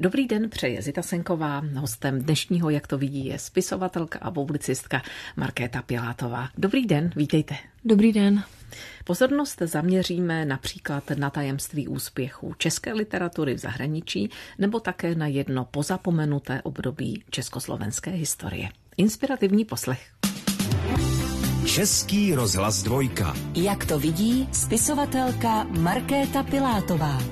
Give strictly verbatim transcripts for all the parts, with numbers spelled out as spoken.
Dobrý den, přeje Zita Senková. Hostem dnešního Jak to vidí je spisovatelka a publicistka Markéta Pilátová. Dobrý den, vítejte. Dobrý den. Pozornost zaměříme například na tajemství úspěchu české literatury v zahraničí nebo také na jedno pozapomenuté období československé historie. Inspirativní poslech. Český rozhlas dvojka. Jak to vidí spisovatelka Markéta Pilátová.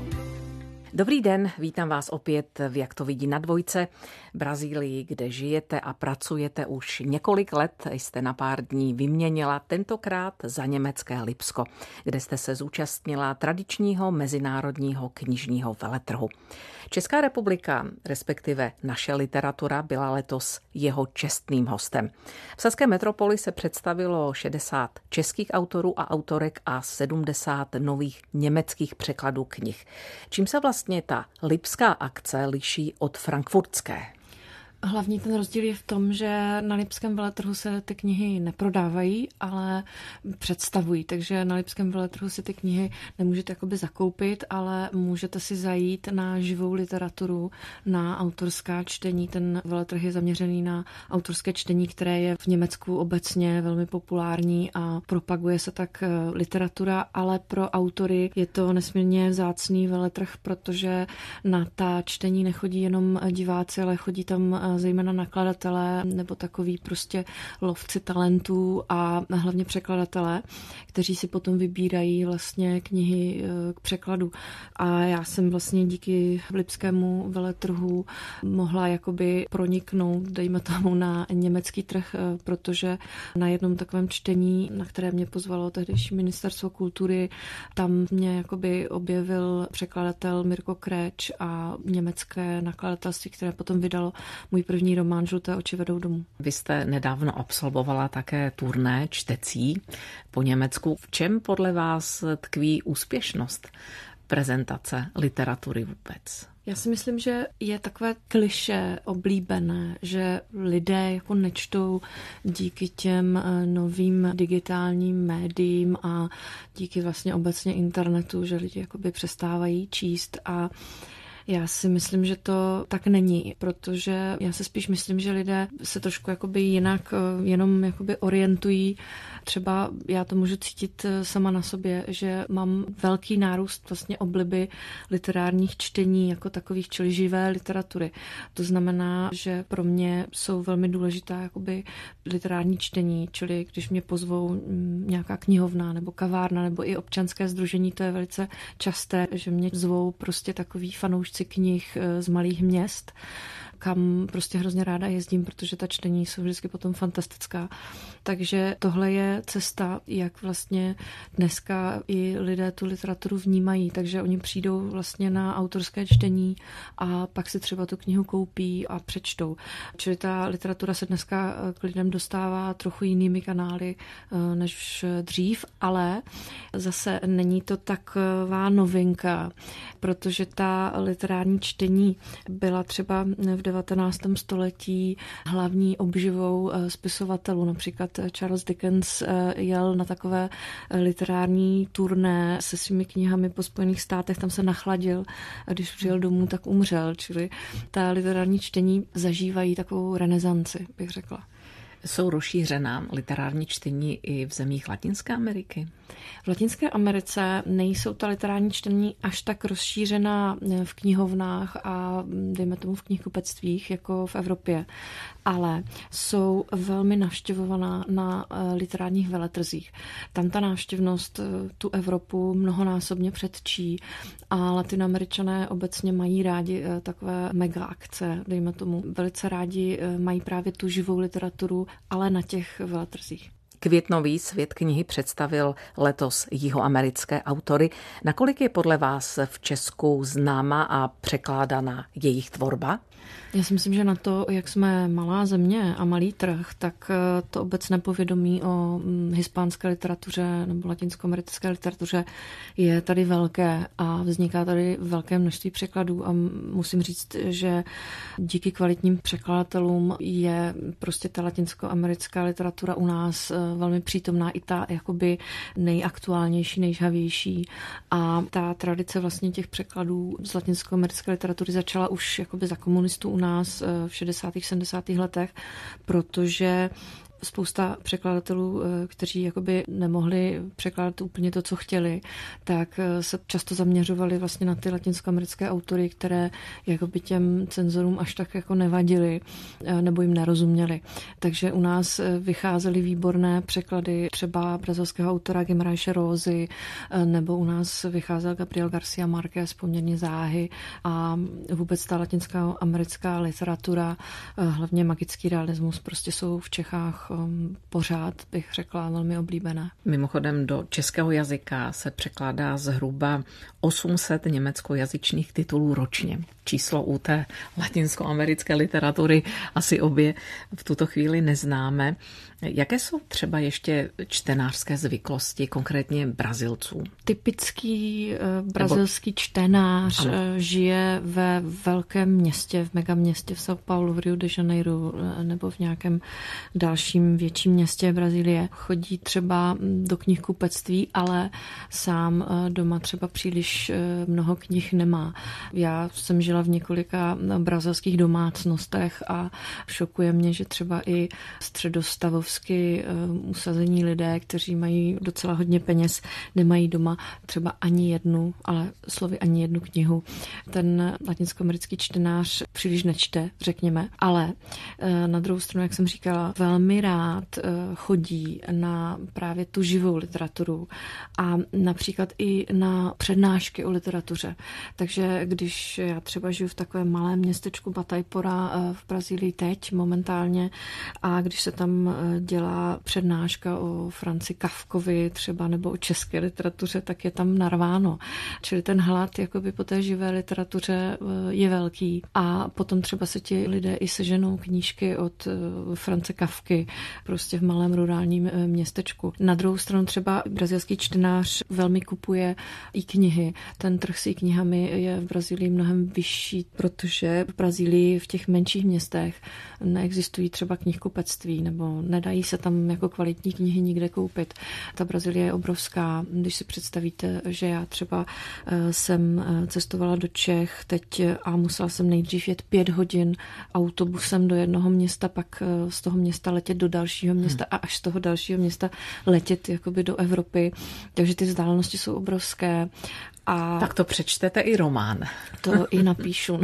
Dobrý den, vítám vás opět v Jak to vidí na dvojce. Brazílii, kde žijete a pracujete už několik let, jste na pár dní vyměnila, tentokrát za německé Lipsko, kde jste se zúčastnila tradičního mezinárodního knižního veletrhu. Česká republika, respektive naše literatura, byla letos jeho čestným hostem. V saské metropoli se představilo šedesát českých autorů a autorek a sedmdesát nových německých překladů knih. Čím se vlastně ta lipská akce liší od frankfurtské? Hlavní ten rozdíl je v tom, že na lipském veletrhu se ty knihy neprodávají, ale představují. Takže na lipském veletrhu si ty knihy nemůžete jakoby zakoupit, ale můžete si zajít na živou literaturu, na autorská čtení. Ten veletrh je zaměřený na autorské čtení, které je v Německu obecně velmi populární a propaguje se tak literatura, ale pro autory je to nesmírně vzácný veletrh, protože na ta čtení nechodí jenom diváci, ale chodí tam zejména nakladatelé nebo takový prostě lovci talentů a hlavně překladatelé, kteří si potom vybírají vlastně knihy k překladu. A já jsem vlastně díky lipskému veletrhu mohla jakoby proniknout, dejme tomu, na německý trh, protože na jednom takovém čtení, na které mě pozvalo tehdejší ministerstvo kultury, tam mě jakoby objevil překladatel Mirko Kréč a německé nakladatelství, které potom vydalo můj první román Žluté oči vedou domů. Vy jste nedávno absolvovala také turné čtecí po Německu. V čem podle vás tkví úspěšnost prezentace literatury vůbec? Já si myslím, že je takové klišé oblíbené, že lidé jako nečtou díky těm novým digitálním médiím a díky vlastně obecně internetu, že lidi jakoby přestávají číst a já si myslím, že to tak není, protože já si spíš myslím, že lidé se trošku jakoby jinak jenom jakoby orientují. Třeba já to můžu cítit sama na sobě, že mám velký nárůst vlastně obliby literárních čtení jako takových, čili živé literatury. To znamená, že pro mě jsou velmi důležitá jakoby literární čtení, čili když mě pozvou nějaká knihovna nebo kavárna nebo i občanské sdružení, to je velice časté, že mě zvou prostě takový fanoušci knih z malých měst, kam prostě hrozně ráda jezdím, protože ta čtení jsou vždycky potom fantastická. Takže tohle je cesta, jak vlastně dneska i lidé tu literaturu vnímají, takže oni přijdou vlastně na autorské čtení a pak si třeba tu knihu koupí a přečtou. Čili ta literatura se dneska k lidem dostává trochu jinými kanály než dřív, ale zase není to taková novinka, protože ta literární čtení byla třeba v devatenáctém století hlavní obživou spisovatelů. Například Charles Dickens jel na takové literární turné se svými knihami po Spojených státech, tam se nachladil a když přijel domů, tak umřel. Čili ta literární čtení zažívají takovou renesanci, bych řekla. Jsou rozšířená literární čtení i v zemích Latinské Ameriky? V Latinské Americe nejsou ta literární čtení až tak rozšířená v knihovnách a dejme tomu v knihkupectvích jako v Evropě, ale jsou velmi navštěvovaná na literárních veletrzích. Tam ta návštěvnost tu Evropu mnohonásobně předčí a Latinoameričané obecně mají rádi takové mega akce, dejme tomu. Velice rádi mají právě tu živou literaturu, ale na těch veletrzích. Květnový svět knihy představil letos jihoamerické autory. Nakolik je podle vás v Česku známa a překládaná jejich tvorba? Já si myslím, že na to, jak jsme malá země a malý trh, tak to obecné povědomí o hispánské literatuře nebo latinskoamerické literatuře je tady velké a vzniká tady velké množství překladů a musím říct, že díky kvalitním překladatelům je prostě ta latinskoamerická literatura u nás velmi přítomná, i ta jakoby nejaktuálnější, nejžhavější. A ta tradice vlastně těch překladů z latinskoamerické literatury začala už jakoby za komunistů u nás v šedesátých sedmdesátých letech, protože spousta překladatelů, kteří jakoby nemohli překládat úplně to, co chtěli, tak se často zaměřovali vlastně na ty latinskoamerické autory, které jakoby těm cenzorům až tak jako nevadily nebo jim nerozuměli. Takže u nás vycházely výborné překlady třeba brazilského autora Guimarãese Rosy, nebo u nás vycházel Gabriel García Márquez poměrně záhy a vůbec ta latinská americká literatura, hlavně magický realismus, prostě jsou v Čechách pořád, bych řekla, velmi oblíbené. Mimochodem do českého jazyka se překládá zhruba osm set německojazyčných titulů ročně. Číslo u té latinskoamerické literatury asi obě v tuto chvíli neznáme. Jaké jsou třeba ještě čtenářské zvyklosti, konkrétně Brazilců? Typický uh, brazilský Nebo... čtenář ano. žije ve velkém městě, v megaměstě v São Paulo, v Rio de Janeiro nebo v nějakém dalším větším městě Brazílie. Chodí třeba do knihkupectví, ale sám doma třeba příliš mnoho knih nemá. Já jsem žila v několika brazilských domácnostech a šokuje mě, že třeba i středostavovsky usazení lidé, kteří mají docela hodně peněz, nemají doma třeba ani jednu, ale slovy ani jednu knihu. Ten latinskoamerický čtenář příliš nečte, řekněme, ale na druhou stranu, jak jsem říkala, velmi rád chodí na právě tu živou literaturu a například i na přednášky o literatuře. Takže když já třeba žiju v takovém malém městečku Bataipora v Brazílii teď momentálně a když se tam dělá přednáška o Franci Kafkovi třeba nebo o české literatuře, tak je tam narváno. Čili ten hlad jakoby po té živé literatuře je velký a potom třeba se ti lidé i seženou knížky od France Kafky prostě v malém rurálním městečku. Na druhou stranu třeba brazilský čtenář velmi kupuje i knihy. Ten trh s knihami je v Brazílii mnohem vyšší, protože v Brazílii v těch menších městech neexistují třeba knihkupectví nebo nedají se tam jako kvalitní knihy nikde koupit. Ta Brazílie je obrovská. Když si představíte, že já třeba jsem cestovala do Čech teď a musela jsem nejdřív jet pět hodin autobusem do jednoho města, pak z toho města letět do dalšího města a až z toho dalšího města letět jakoby do Evropy. Takže ty vzdálenosti jsou obrovské. A tak to přečtete i román. To i napíšu.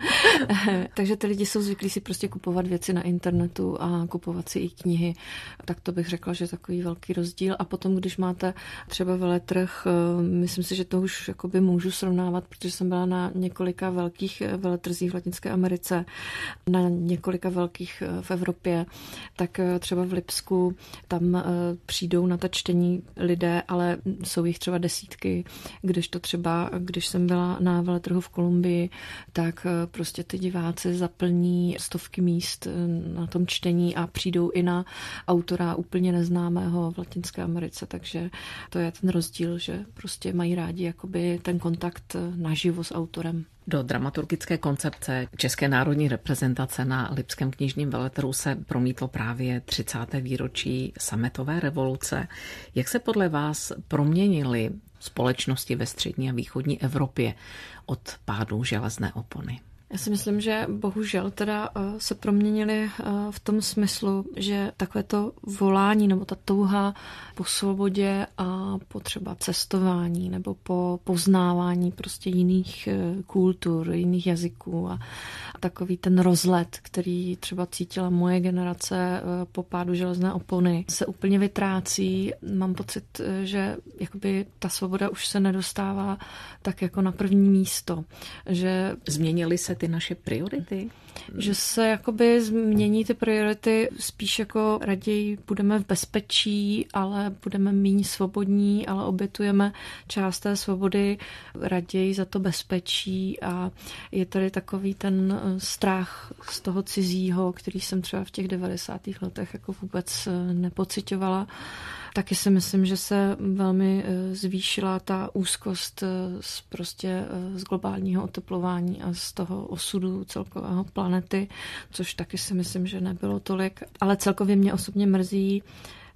Takže ty lidi jsou zvyklí si prostě kupovat věci na internetu a kupovat si i knihy. Tak to bych řekla, že je takový velký rozdíl. A potom, když máte třeba veletrh, myslím si, že to už jakoby můžu srovnávat, protože jsem byla na několika velkých veletrzích v Latinské Americe, na několika velkých v Evropě, tak třeba v Lipsku tam přijdou na ta čtení lidé, ale jsou jich třeba desítky, když to třeba, když jsem byla na veletrhu v Kolumbii, tak prostě ty diváci zaplní stovky míst na tom čtení a přijdou i na autora úplně neznámého v Latinské Americe, takže to je ten rozdíl, že prostě mají rádi jakoby ten kontakt naživo s autorem. Do dramaturgické koncepce České národní reprezentace na Lipském knižním veletrhu se promítlo právě třicáté výročí sametové revoluce. Jak se podle vás proměnily společnosti ve střední a východní Evropě od pádu železné opony? Já si myslím, že bohužel teda se proměnily v tom smyslu, že takové to volání nebo ta touha po svobodě a po třeba cestování nebo po poznávání prostě jiných kultur, jiných jazyků a takový ten rozlet, který třeba cítila moje generace po pádu železné opony, se úplně vytrácí. Mám pocit, že jakoby ta svoboda už se nedostává tak jako na první místo. Že změnily se ty naše priority? Že se jakoby změní ty priority, spíš jako raději budeme v bezpečí, ale budeme méně svobodní, ale obětujeme část té svobody raději za to bezpečí a je tady takový ten strach z toho cizího, který jsem třeba v těch devadesátých letech jako vůbec nepociťovala. Taky si myslím, že se velmi zvýšila ta úzkost z, prostě z globálního oteplování a z toho osudu celkového planety, což taky si myslím, že nebylo tolik. Ale celkově mě osobně mrzí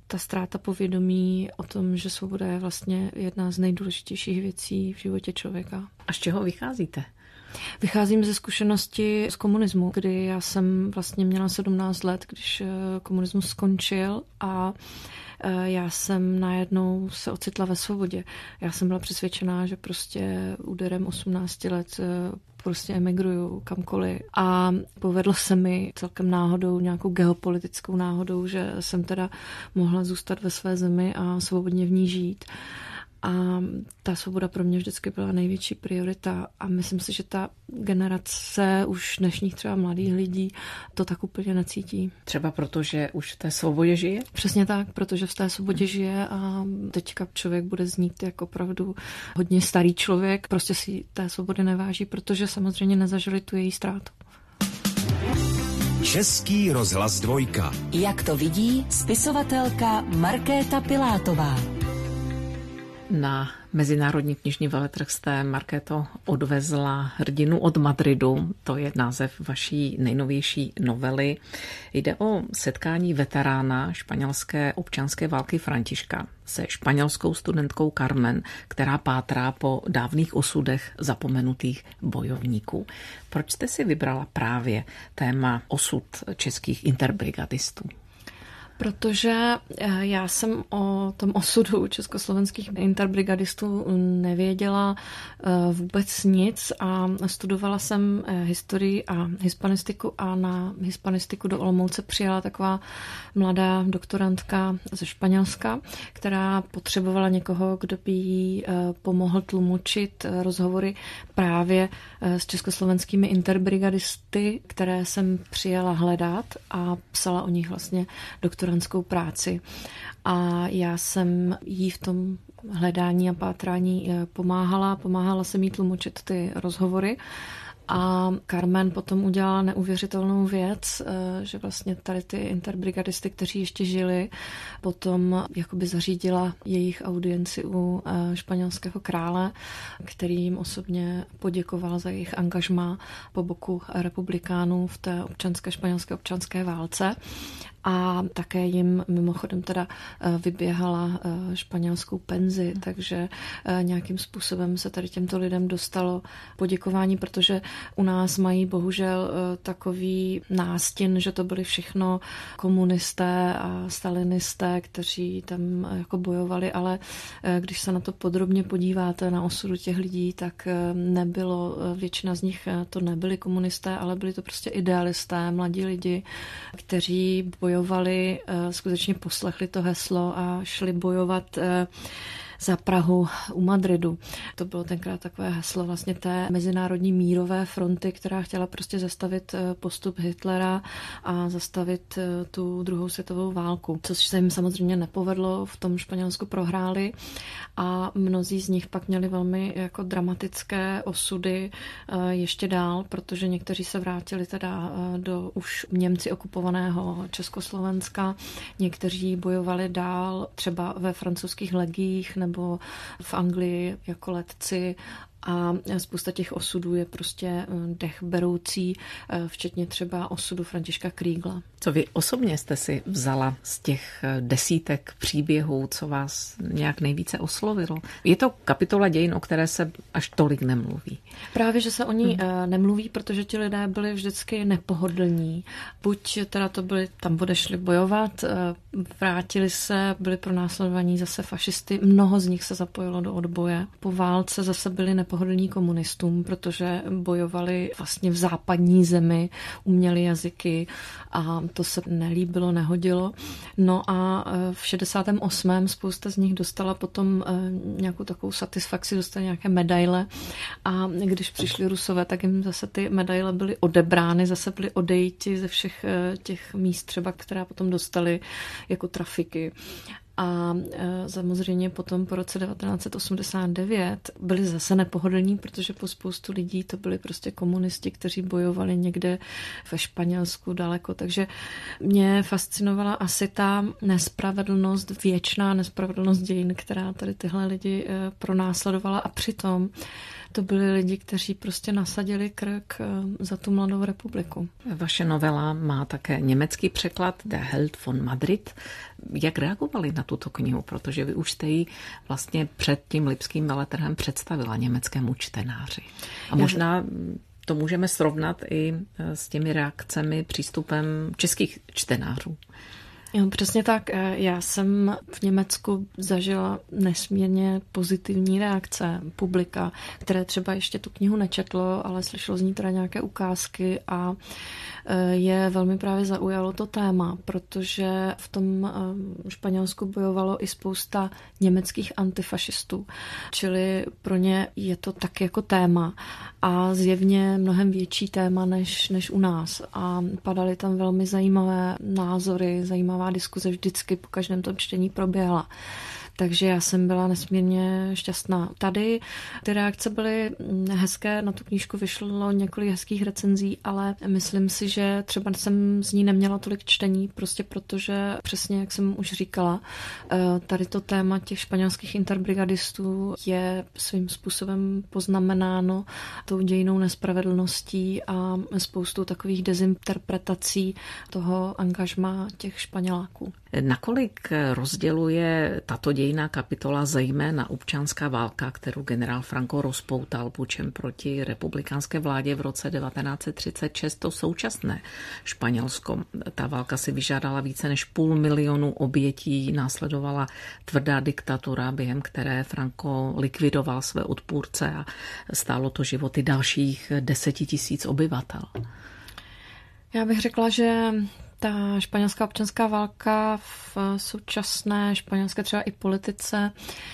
ta ztráta povědomí o tom, že svoboda je vlastně jedna z nejdůležitějších věcí v životě člověka. A z čeho vycházíte? Vycházím ze zkušenosti z komunismu, kdy já jsem vlastně měla sedmnáct let, když komunismus skončil a já jsem najednou se ocitla ve svobodě. Já jsem byla přesvědčená, že prostě úderem osmnácti let prostě emigruju kamkoliv. A povedlo se mi celkem náhodou, nějakou geopolitickou náhodou, že jsem teda mohla zůstat ve své zemi a svobodně v ní žít. A ta svoboda pro mě vždycky byla největší priorita a myslím si, že ta generace už dnešních třeba mladých lidí to tak úplně necítí. Třeba proto, že už v té svobodě žije? Přesně tak, protože v té svobodě žije a teďka člověk bude znít jako opravdu hodně starý člověk, prostě si té svobody neváží, protože samozřejmě nezažili tu její ztrátu. Český rozhlas dvojka. Jak to vidí spisovatelka Markéta Pilátová. Na Mezinárodní knižní veletrh jste, Markéto, odvezla Hrdinu od Madridu. To je název vaší nejnovější novely. Jde o setkání veterána španělské občanské války Františka se španělskou studentkou Carmen, která pátrá po dávných osudech zapomenutých bojovníků. Proč jste si vybrala právě téma osud českých interbrigadistů? Protože já jsem o tom osudu československých interbrigadistů nevěděla vůbec nic a studovala jsem historii a hispanistiku a na hispanistiku do Olomouce přijela taková mladá doktorantka ze Španělska, která potřebovala někoho, kdo by jí pomohl tlumočit rozhovory právě s československými interbrigadisty, které jsem přijela hledat a psala o nich vlastně doktorantskou práci. A já jsem jí v tom hledání a pátrání pomáhala. Pomáhala jsem jí tlumočit ty rozhovory. A Carmen potom udělala neuvěřitelnou věc, že vlastně tady ty interbrigadisty, kteří ještě žili, potom jakoby zařídila jejich audienci u španělského krále, který jim osobně poděkoval za jejich angažmá po boku republikánů v té občanské španělské občanské válce. A také jim mimochodem teda vyběhala španělskou penzi, takže nějakým způsobem se tady těmto lidem dostalo poděkování, protože u nás mají bohužel takový nástin, že to byli všechno komunisté a stalinisté, kteří tam jako bojovali, ale když se na to podrobně podíváte na osudu těch lidí, tak nebylo, většina z nich to nebyli komunisté, ale byli to prostě idealisté, mladí lidi, kteří bojovali, skutečně poslechli to heslo a šli bojovat za Prahu u Madridu. To bylo tenkrát takové heslo vlastně té mezinárodní mírové fronty, která chtěla prostě zastavit postup Hitlera a zastavit tu druhou světovou válku, což se jim samozřejmě nepovedlo, v tom Španělsku prohráli a mnozí z nich pak měli velmi jako dramatické osudy ještě dál, protože někteří se vrátili teda do už Němci okupovaného Československa, někteří bojovali dál třeba ve francouzských legiích nebo v Anglii jako letci a spousta těch osudů je prostě dechberoucí, včetně třeba osudu Františka Krígla. Co vy osobně jste si vzala z těch desítek příběhů, co vás nějak nejvíce oslovilo? Je to kapitola dějin, o které se až tolik nemluví. Právě, že se o ní hmm. nemluví, protože ti lidé byli vždycky nepohodlní. Buď teda to byli, tam odešli bojovat, vrátili se, byli pronásledovaní zase fašisty, mnoho z nich se zapojilo do odboje. Po válce zase byli nepohodlní komunistům, protože bojovali vlastně v západní zemi, uměli jazyky a to se nelíbilo, nehodilo. No a v šedesátém osmém spousta z nich dostala potom nějakou takovou satisfakci, dostala nějaké medaile a když přišli Rusové, tak jim zase ty medaile byly odebrány, zase byly odejti ze všech těch míst třeba, která potom dostali jako trafiky. A samozřejmě potom po roce devatenáct set osmdesát devět byli zase nepohodlní, protože po spoustu lidí to byli prostě komunisti, kteří bojovali někde ve Španělsku daleko. Takže mě fascinovala asi ta nespravedlnost, věčná nespravedlnost dějin, která tady tyhle lidi pronásledovala a přitom To byli lidi, kteří prostě nasadili krk za tu mladou republiku. Vaše novela má také německý překlad Der Held von Madrid. Jak reagovali na tuto knihu? Protože vy už jste ji vlastně před tím Lipským veletrhem představila německému čtenáři. A možná to můžeme srovnat i s těmi reakcemi, přístupem českých čtenářů. Jo, přesně tak. Já jsem v Německu zažila nesmírně pozitivní reakce publika, které třeba ještě tu knihu nečetlo, ale slyšelo z ní teda nějaké ukázky a je velmi právě zaujalo to téma, protože v tom Španělsku bojovalo i spousta německých antifašistů, čili pro ně je to tak jako téma a zjevně mnohem větší téma než, než u nás a padaly tam velmi zajímavé názory, zajímavá diskuze vždycky po každém tom čtení proběhla. Takže já jsem byla nesmírně šťastná. Tady ty reakce byly hezké, na tu knížku vyšlo několik hezkých recenzí, ale myslím si, že třeba jsem z ní neměla tolik čtení, prostě protože přesně, jak jsem už říkala, tady to téma těch španělských interbrigadistů je svým způsobem poznamenáno tou dějinnou nespravedlností a spoustou takových dezinterpretací toho angažmá těch Španěláků. Nakolik rozděluje tato dějinná kapitola zejména občanská válka, kterou generál Franco rozpoutal pučem proti republikánské vládě v roce devatenáct set třicet šest, to současné Španělsko? Ta válka si vyžádala více než půl milionu obětí, následovala tvrdá diktatura, během které Franco likvidoval své odpůrce a stálo to životy dalších deseti tisíc obyvatel. Já bych řekla, že ta španělská občanská válka v současné španělské třeba i politice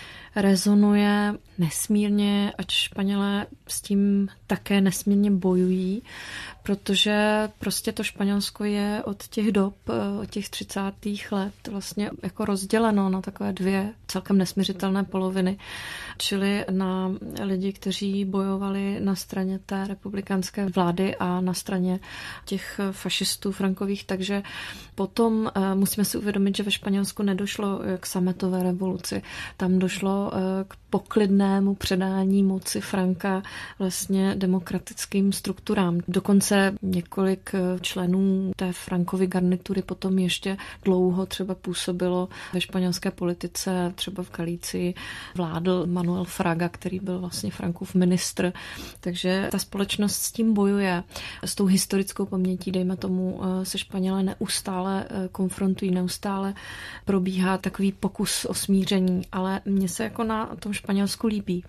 rezonuje nesmírně, ať Španělé s tím také nesmírně bojují, protože prostě to Španělsko je od těch dob, od těch třicátých let vlastně jako rozděleno na takové dvě celkem nesmiřitelné poloviny, čili na lidi, kteří bojovali na straně té republikánské vlády a na straně těch fašistů Frankových, takže potom musíme si uvědomit, že ve Španělsku nedošlo k sametové revoluci, tam došlo k poklidnému předání moci Franka vlastně demokratickým strukturám. Dokonce několik členů té Frankovy garnitury potom ještě dlouho třeba působilo ve španělské politice, třeba v Galicii vládl Manuel Fraga, který byl vlastně Frankův ministr. Takže ta společnost s tím bojuje. S tou historickou pamětí, dejme tomu, se Španělé neustále konfrontují, neustále probíhá takový pokus o smíření, ale mně se jako na tom Španělsku líbí,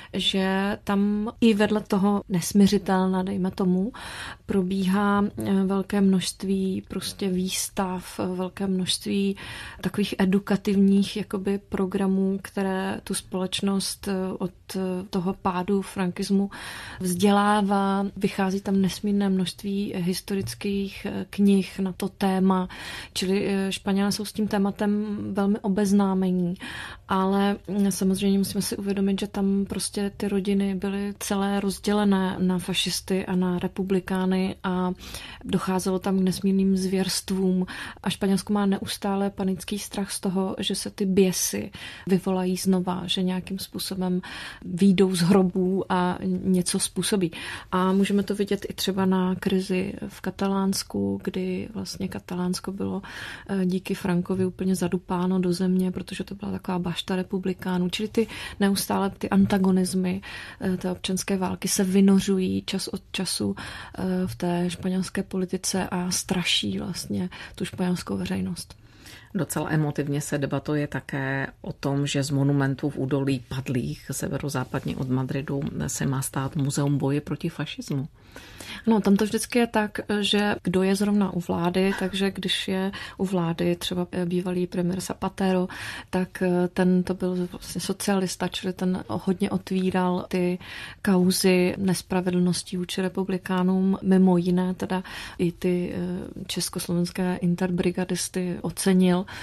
že tam i vedle toho nesmiřitelná, dejme tomu, probíhá velké množství prostě výstav, velké množství takových edukativních jakoby programů, které tu společnost od toho pádu frankismu vzdělává. Vychází tam nesmírné množství historických knih na to téma, čili Španělé jsou s tím tématem velmi obeznámení, ale samozřejmě musíme si uvědomit, že tam prostě ty rodiny byly celé rozdělené na fašisty a na republikány a docházelo tam k nesmírným zvěrstvům a Španělsko má neustále panický strach z toho, že se ty běsy vyvolají znova, že nějakým způsobem výjdou z hrobů a něco způsobí. A můžeme to vidět i třeba na krizi v Katalánsku, kdy vlastně Katalánsko bylo díky Frankovi úplně zadupáno do země, protože to byla taková bašta republikánů. Čili ty neustále ty antagonismy té občanské války se vynořují čas od času v té španělské politice a straší vlastně tu španělskou veřejnost. Docela emotivně se debatuje také o tom, že z monumentů v údolí padlých severozápadně od Madridu se má stát muzeum boje proti fašismu. No, tam to vždycky je tak, že kdo je zrovna u vlády, takže když je u vlády třeba bývalý premiér Zapatero, tak ten to byl vlastně socialista, čili ten hodně otvíral ty kauzy nespravedlností vůči republikánům, mimo jiné teda i ty československé interbrigadisty ocenil.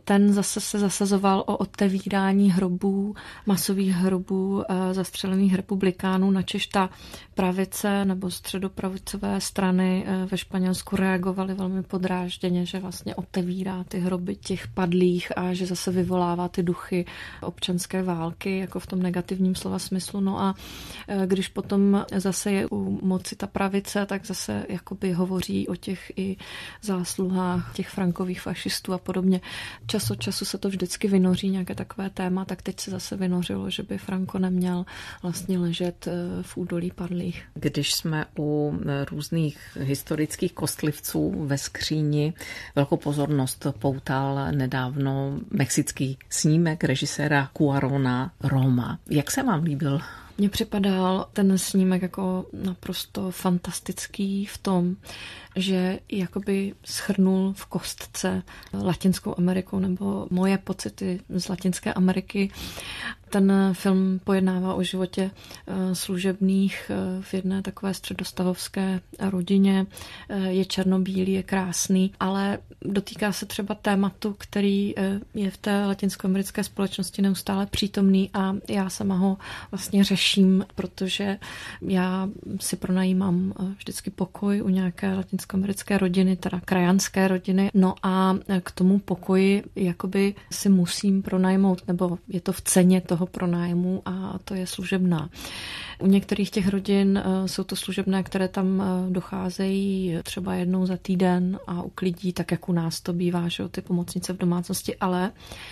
ten zase se zasazoval o otevírání hrobů, masových hrobů zastřelených republikánů, načež ta pravice nebo středopravicové strany ve Španělsku reagovaly velmi podrážděně, že vlastně otevírá ty hroby těch padlých a že zase vyvolává ty duchy občanské války, jako v tom negativním slova smyslu. No a když potom zase je u moci ta pravice, tak zase jakoby hovoří o těch i zásluhách těch Frankových fašistů a podobně. Čas od času se to vždycky vynoří nějaké takové téma, tak teď se zase vynořilo, že by Franco neměl vlastně ležet v údolí padlých. Když jsme u různých historických kostlivců ve skříni, velkou pozornost poutal nedávno mexický snímek režiséra Cuarona Roma. Jak se vám líbil? Mně připadal ten snímek jako naprosto fantastický v tom, že jakoby shrnul v kostce Latinskou Ameriku nebo moje pocity z Latinské Ameriky. Ten film pojednává o životě služebných v jedné takové středostavovské rodině. Je černobílý, je krásný, ale dotýká se třeba tématu, který je v té latinskoamerické společnosti neustále přítomný a já sama ho vlastně řeším, protože já si pronajímám vždycky pokoj u nějaké latinskoamerické rodiny, teda krajanské rodiny. No a k tomu pokoji jakoby si musím pronajmout, nebo je to v ceně toho pronájmu a to je služebná. U některých těch rodin jsou to služebné, které tam docházejí třeba jednou za týden a uklidí, tak jak u nás to bývá, že ty pomocnice v domácnosti, ale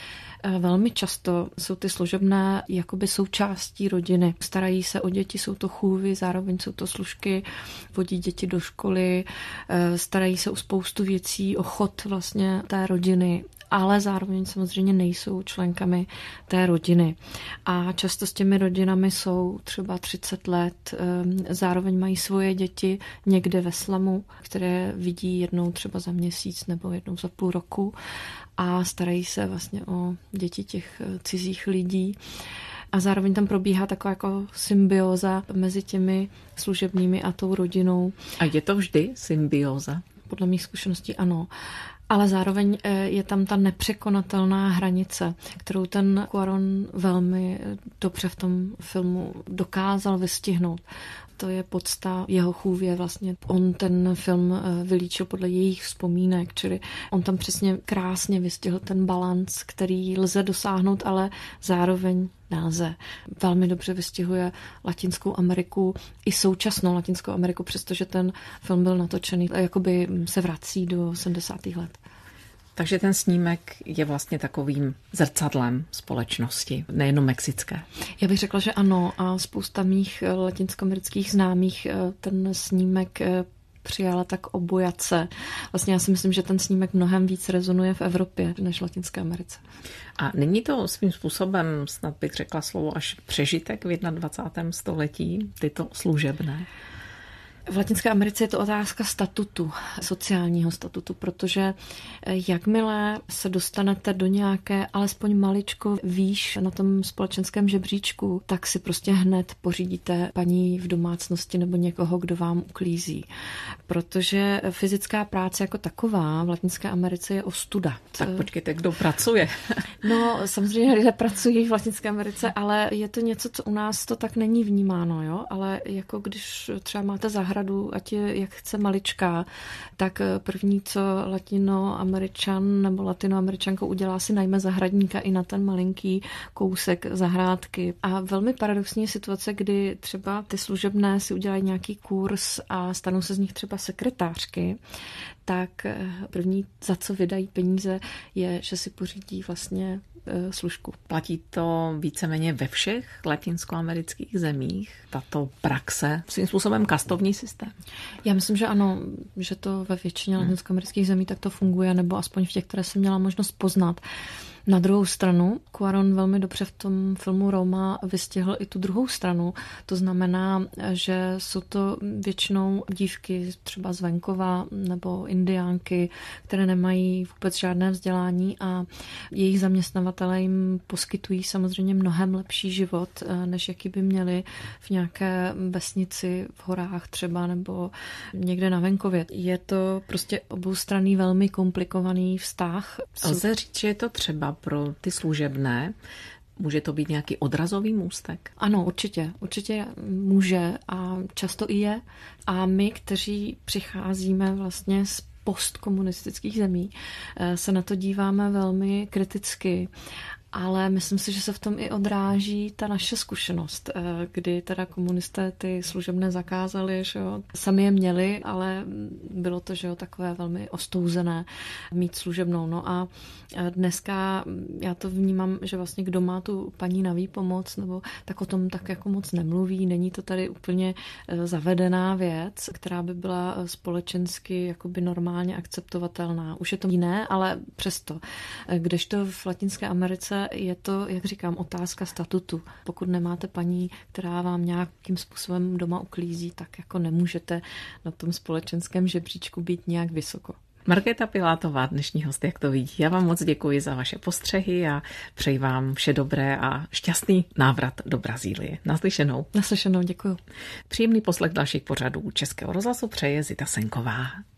velmi často jsou ty služebné jakoby součástí rodiny. Starají se o děti, jsou to chůvy, zároveň jsou to služky, vodí děti do školy, starají se o spoustu věcí, o chod vlastně té rodiny, ale zároveň samozřejmě nejsou členkami té rodiny. A často s těmi rodinami jsou třeba třicet let, zároveň mají svoje děti někde ve slamu, které vidí jednou třeba za měsíc nebo jednou za půl roku a starají se vlastně o děti těch cizích lidí. A zároveň tam probíhá taková jako symbioza mezi těmi služebními a tou rodinou. A je to vždy symbioza? Podle mých zkušeností ano. Ale zároveň je tam ta nepřekonatelná hranice, kterou ten Cuarón velmi dobře v tom filmu dokázal vystihnout. To je podsta jeho chůvě vlastně. On ten film vylíčil podle jejich vzpomínek, čili on tam přesně krásně vystihl ten balanc, který lze dosáhnout, ale zároveň nelze. Velmi dobře vystihuje Latinskou Ameriku i současnou Latinskou Ameriku, přestože ten film byl natočený, jakoby se vrací do sedmdesátých let. Takže ten snímek je vlastně takovým zrcadlem společnosti, nejenom mexické. Já bych řekla, že ano, a spousta mých latinskoamerických známých ten snímek přijala tak obojace. Vlastně já si myslím, že ten snímek mnohem víc rezonuje v Evropě než v Latinské Americe. A není to svým způsobem, snad bych řekla slovo, až přežitek v dvacátém prvním století, tyto služebné? V Latinské Americe je to otázka statutu, sociálního statutu, protože jakmile se dostanete do nějaké alespoň maličko výš na tom společenském žebříčku, tak si prostě hned pořídíte paní v domácnosti nebo někoho, kdo vám uklízí. Protože fyzická práce jako taková v Latinské Americe je ostuda. Tak počkejte, kdo pracuje? No, samozřejmě lidé pracují v Latinské Americe, ale je to něco, co u nás to tak není vnímáno, jo? Ale jako když třeba máte zahradu, ať je jak chce maličká, tak první, co latinoameričan nebo latinoameričanka udělá, si najme zahradníka i na ten malinký kousek zahrádky. A velmi paradoxní je situace, kdy třeba ty služebné si udělají nějaký kurz a stanou se z nich třeba sekretářky, tak první, za co vydají peníze, je, že si pořídí vlastně služku. Platí to víceméně ve všech latinskoamerických zemích, tato praxe, svým způsobem kastovní systém? Já myslím, že ano, že to ve většině hmm. latinskoamerických zemí tak to funguje, nebo aspoň v těch, které jsem měla možnost poznat. Na druhou stranu, Cuarón velmi dobře v tom filmu Roma vystihl i tu druhou stranu. To znamená, že jsou to většinou dívky třeba z venkova nebo indiánky, které nemají vůbec žádné vzdělání a jejich zaměstnavatelé jim poskytují samozřejmě mnohem lepší život, než jaký by měli v nějaké vesnici v horách třeba nebo někde na venkově. Je to prostě oboustranný velmi komplikovaný vztah. Lze říct, že je to třeba pro ty služebné, může to být nějaký odrazový můstek? Ano, určitě. Určitě může a často i je. A my, kteří přicházíme vlastně z postkomunistických zemí, se na to díváme velmi kriticky. Ale myslím si, že se v tom i odráží ta naše zkušenost, kdy teda komunisté ty služebné zakázali, že jo. Sami je měli, ale bylo to, že jo, takové velmi ostouzené mít služebnou. No a dneska já to vnímám, že vlastně kdo má tu paní na výpomoc, nebo tak o tom tak jako moc nemluví, není to tady úplně zavedená věc, která by byla společensky jakoby normálně akceptovatelná. Už je to jiné, ale přesto. Kdežto v Latinské Americe je to, jak říkám, otázka statutu. Pokud nemáte paní, která vám nějakým způsobem doma uklízí, tak jako nemůžete na tom společenském žebříčku být nějak vysoko. Markéta Pilátová, dnešní host, jak to vidí. Já vám moc děkuji za vaše postřehy a přeji vám vše dobré a šťastný návrat do Brazílie. Naslyšenou. Naslyšenou, děkuji. Příjemný poslech dalších pořadů Českého rozhlasu přeje Zita Senková.